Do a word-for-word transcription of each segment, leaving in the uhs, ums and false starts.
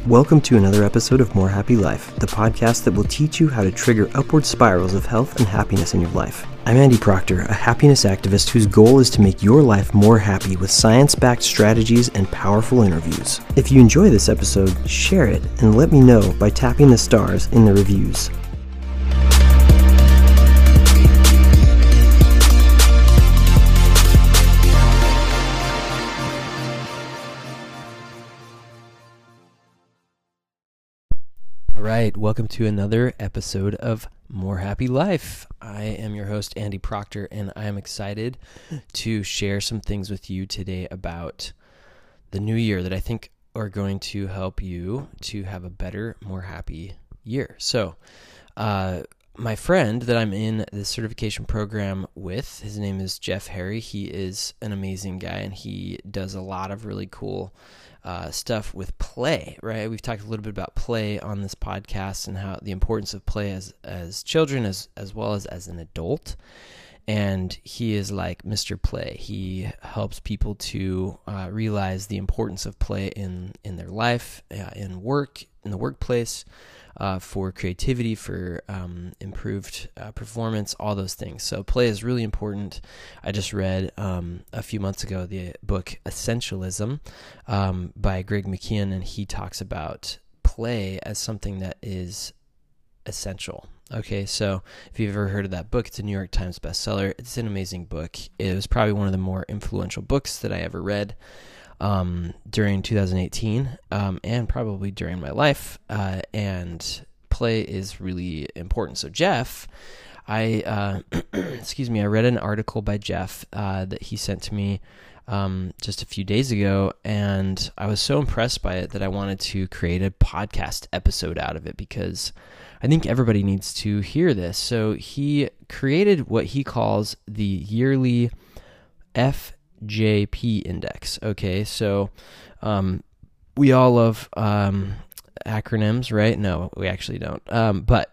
Welcome to another episode of More Happy Life, the podcast that will teach you how to trigger upward spirals of health and happiness in your life. I'm Andy Proctor, a happiness activist whose goal is to make your life more happy with science-backed strategies and powerful interviews. If you enjoy this episode, share it and let me know by tapping the stars in the reviews. All right, welcome to another episode of More Happy Life. I am your host, Andy Proctor, and I am excited to share some things with you today about the new year that I think are going to help you to have a better, more happy year. So, uh, my friend that I'm in this certification program with, his name is Jeff Harry. He is an amazing guy, and he does a lot of really cool Uh, stuff with play, right? We've talked a little bit about play on this podcast and how the importance of play as as children as as well as as an adult. And he is like Mister Play. He helps people to uh, realize the importance of play in in their life, uh, in work, in the workplace, uh, for creativity, for um, improved uh, performance, all those things. So play is really important. I just read um, a few months ago the book Essentialism um, by Greg McKeown, and he talks about play as something that is essential. Okay, so if you've ever heard of that book, it's a New York Times bestseller. It's an amazing book. It was probably one of the more influential books that I ever read um, during two thousand eighteen um, and probably during my life. Uh, and play is really important. So Jeff, I uh, excuse me, I read an article by Jeff uh, that he sent to me um, just a few days ago, and I was so impressed by it that I wanted to create a podcast episode out of it because I think everybody needs to hear this. So he created what he calls the yearly F J P index. Okay, so um, we all love um, acronyms, right? No, we actually don't. Um, but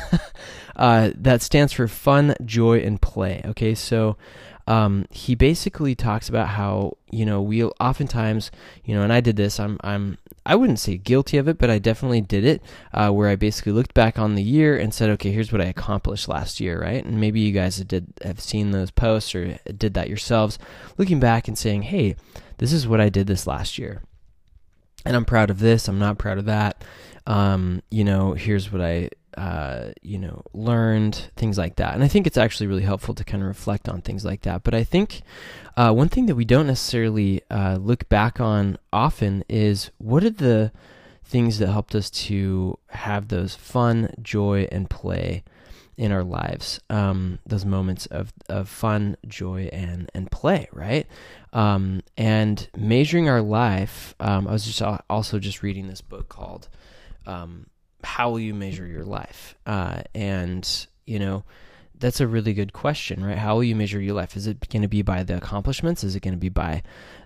uh, that stands for fun, joy, and play. Okay, so um, he basically talks about how, you know, we oftentimes, you know, and I did this, I'm, I'm, I wouldn't say guilty of it, but I definitely did it, uh, where I basically looked back on the year and said, okay, here's what I accomplished last year, right? And maybe you guys did have seen those posts or did that yourselves, looking back and saying, hey, this is what I did this last year. And I'm proud of this, I'm not proud of that. Um, you know, here's what I, uh, you know, learned, things like that. And I think it's actually really helpful to kind of reflect on things like that. But I think uh, one thing that we don't necessarily uh, look back on often is what are the things that helped us to have those fun, joy, and play in our lives, um, those moments of, of fun, joy, and, and play, right? Um, and measuring our life, um, I was just also just reading this book called um, How Will You Measure Your Life? Uh, and, you know, that's a really good question, right? How will you measure your life? Is it going to be by the accomplishments? Is it going to be by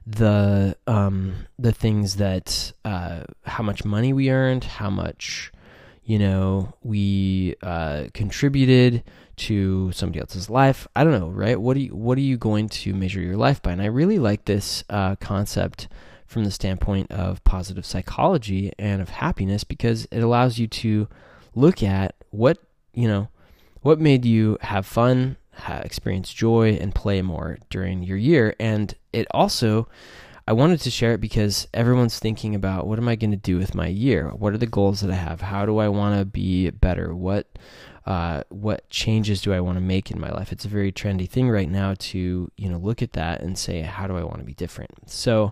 the um, the things that, uh, how much money we earned, how much, you know, we uh, contributed to somebody else's life? I don't know, right? What are you, what are you going to measure your life by? And I really like this uh, concept from the standpoint of positive psychology and of happiness, because it allows you to look at what, you know, what made you have fun, have, experience joy, and play more during your year. And it also, I wanted to share it because everyone's thinking about, what am I going to do with my year? What are the goals that I have? How do I want to be better? What uh, what changes do I want to make in my life? It's a very trendy thing right now to, you know, look at that and say, how do I want to be different? So,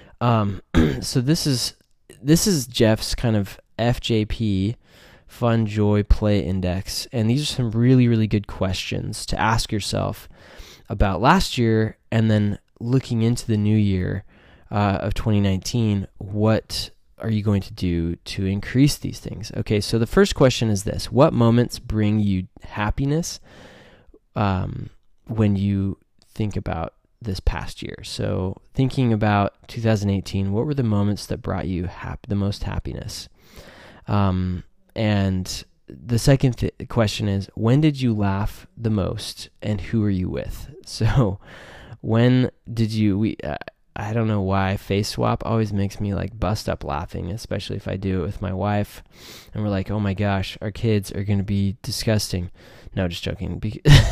um, so this is this is Jeff's kind of F J P, Fun, Joy, Play Index, and these are some really, really good questions to ask yourself about last year, and then looking into the new year uh, of twenty nineteen, what are you going to do to increase these things? Okay, so the first question is this: what moments bring you happiness um, when you think about this past year? So thinking about two thousand eighteen, what were the moments that brought you hap- the most happiness? Um, and the second th- question is, when did you laugh the most and who are you with? So when did you, we, uh, I don't know why face swap always makes me like bust up laughing, especially if I do it with my wife and we're like, oh my gosh, our kids are going to be disgusting. No, just joking.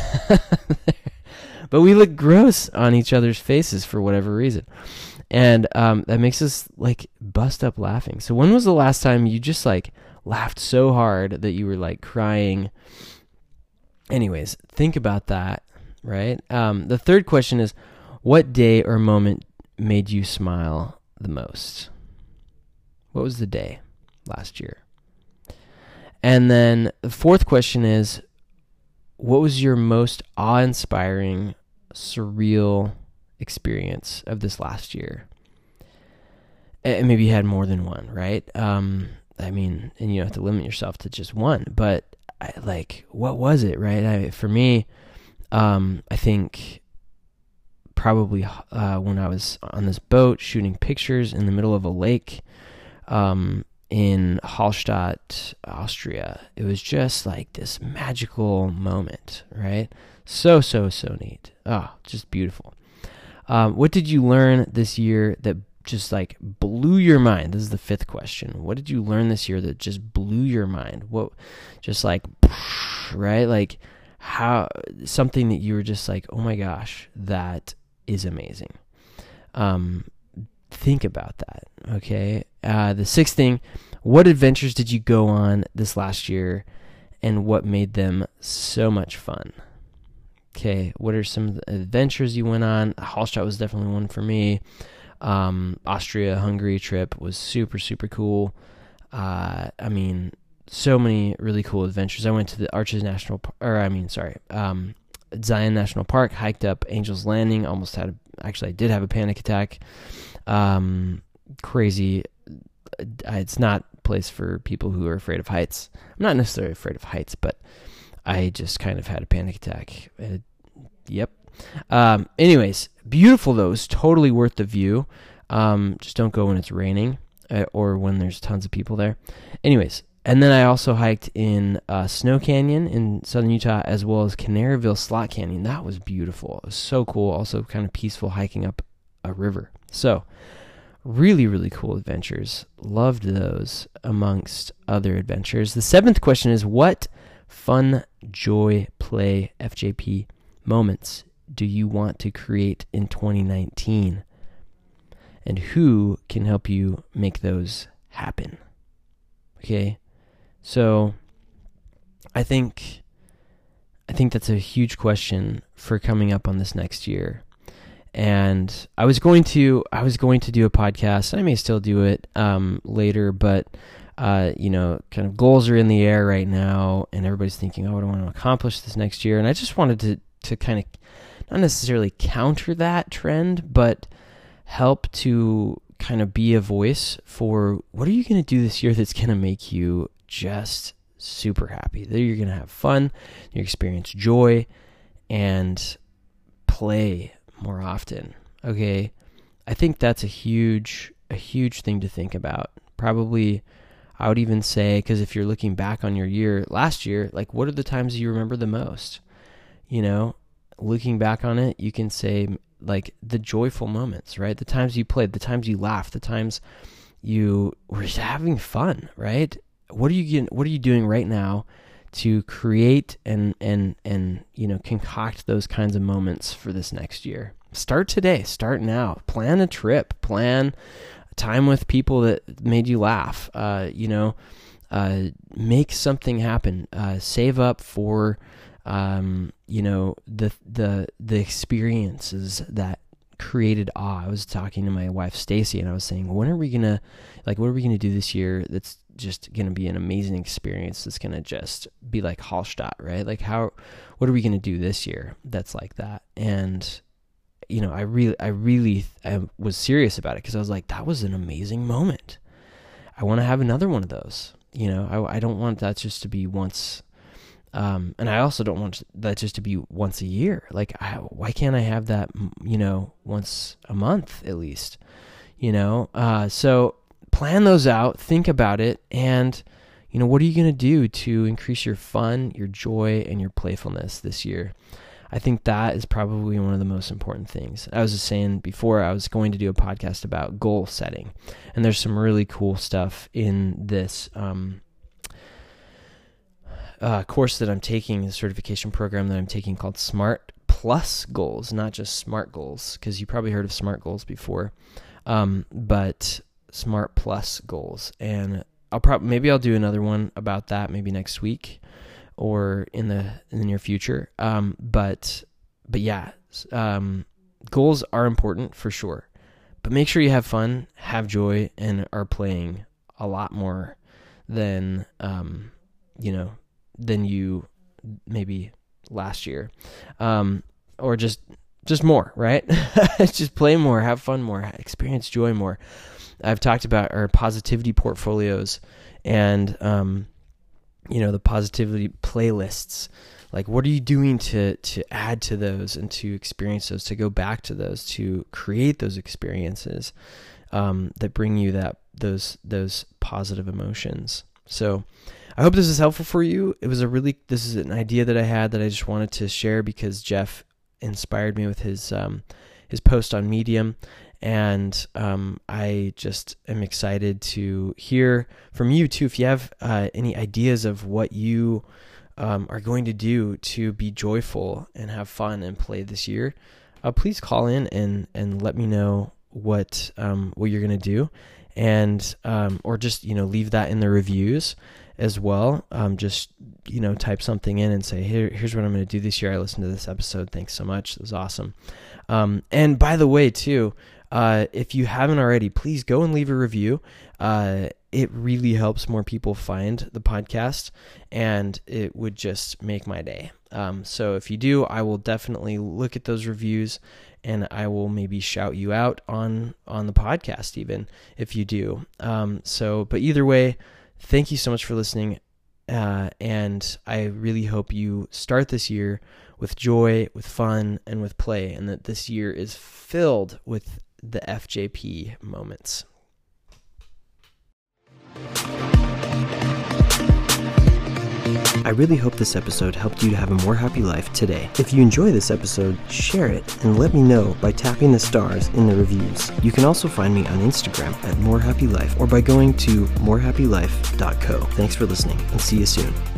But we look gross on each other's faces for whatever reason. And um, that makes us like bust up laughing. So when was the last time you just like laughed so hard that you were like crying? Anyways, think about that, right? Um, the third question is, what day or moment made you smile the most? What was the day last year? And then the fourth question is, what was your most awe-inspiring, surreal experience of this last year? And maybe you had more than one, right? Um, I mean, and you don't have to limit yourself to just one, but I, like, what was it, right? I, for me, um, I think probably uh, when I was on this boat shooting pictures in the middle of a lake um, in Hallstatt, Austria. It was just like this magical moment, right? So, so, so neat. Oh, just beautiful. Um, what did you learn this year that just like blew your mind? This is the fifth question. What did you learn this year that just blew your mind? What, just like, right? Like how, something that you were just like, oh my gosh, that is amazing. Um, think about that. Okay. Uh, the sixth thing, what adventures did you go on this last year and what made them so much fun? Okay. What are some of the adventures you went on? Hallstatt was definitely one for me. Um, Austria, Hungary trip was super, super cool. Uh, I mean, so many really cool adventures. I went to the Arches National, or I mean, sorry, um, Zion National Park, hiked up Angel's Landing, almost had, a, actually I did have a panic attack. Um, crazy. It's not a place for people who are afraid of heights. I'm not necessarily afraid of heights, but I just kind of had a panic attack. It, yep. Um, anyways, beautiful though. It's totally worth the view. Um, just don't go when it's raining uh, or when there's tons of people there. Anyways, and then I also hiked in uh, Snow Canyon in southern Utah, as well as Canaryville Slot Canyon. That was beautiful. It was so cool. Also kind of peaceful hiking up a river. So really, really cool adventures. Loved those amongst other adventures. The seventh question is, what fun, joy, play, F J P moments do you want to create in twenty nineteen? And who can help you make those happen? Okay. So I think I think that's a huge question for coming up on this next year. And I was going to I was going to do a podcast, and I may still do it um, later, but uh, you know, kind of goals are in the air right now, and everybody's thinking, oh, what do I want to accomplish this next year? And I just wanted to to kind of not necessarily counter that trend, but help to kind of be a voice for what are you going to do this year that's going to make you just super happy, that you're going to have fun, you experience joy, and play more often. Okay. I think that's a huge, a huge thing to think about. Probably, I would even say, because if you're looking back on your year, last year, like what are the times you remember the most? You know, looking back on it, you can say like the joyful moments, right? The times you played, the times you laughed, the times you were just having fun, right? What are you getting, what are you doing right now to create and, and, and, you know, concoct those kinds of moments for this next year? Start today, start now, plan a trip, plan time with people that made you laugh, uh, you know, uh, make something happen, uh, save up for, um, you know, the, the, the experiences that created awe. I was talking to my wife, Stacy, and I was saying, when are we going to, like, what are we going to do this year that's just going to be an amazing experience that's going to just be like Hallstatt, right? Like how, what are we going to do this year that's like that? And, you know, I really, I really I was serious about it because I was like, that was an amazing moment. I want to have another one of those. You know, I, I don't want that just to be once. Um, and I also don't want that just to be once a year. Like, I, why can't I have that, you know, once a month at least, you know? Uh, so plan those out, think about it, and, you know, what are you going to do to increase your fun, your joy, and your playfulness this year? I think that is probably one of the most important things. I was just saying before, I was going to do a podcast about goal setting, and there's some really cool stuff in this um, uh, course that I'm taking, the certification program that I'm taking called Smart Plus Goals, not just SMART Goals, because you probably heard of SMART Goals before, um, but Smart Plus Goals. And I'll probably maybe I'll do another one about that maybe next week or in the in the near future. Um, but but yeah, um, goals are important for sure. But make sure you have fun, have joy, and are playing a lot more than um, you know than you maybe last year, um, or just just more, right? Just play more, have fun more, experience joy more. I've talked about our positivity portfolios and um, you know the positivity playlists. Like, what are you doing to to add to those and to experience those, to go back to those, to create those experiences um, that bring you that those those positive emotions? So I hope this is helpful for you. It was a really, this is an idea that I had that I just wanted to share because Jeff inspired me with his um, his post on Medium. And um, I just am excited to hear from you too. If you have uh, any ideas of what you um, are going to do to be joyful and have fun and play this year, uh, please call in and, and let me know what um, what you're going to do. And um, or just, you know, leave that in the reviews as well. Um, just, you know, type something in and say, Here, here's what I'm going to do this year. I listened to this episode. Thanks so much. It was awesome. Um, and by the way, too, uh, if you haven't already, please go and leave a review. Uh, it really helps more people find the podcast, and it would just make my day. Um, so if you do, I will definitely look at those reviews, and I will maybe shout you out on, on the podcast even if you do. Um, so, but either way, thank you so much for listening. Uh, and I really hope you start this year with joy, with fun, and with play, and that this year is filled with the F J P moments. I really hope this episode helped you to have a more happy life today. If you enjoy this episode, share it and let me know by tapping the stars in the reviews. You can also find me on Instagram at More Happy Life or by going to more happy life dot co. Thanks for listening and see you soon.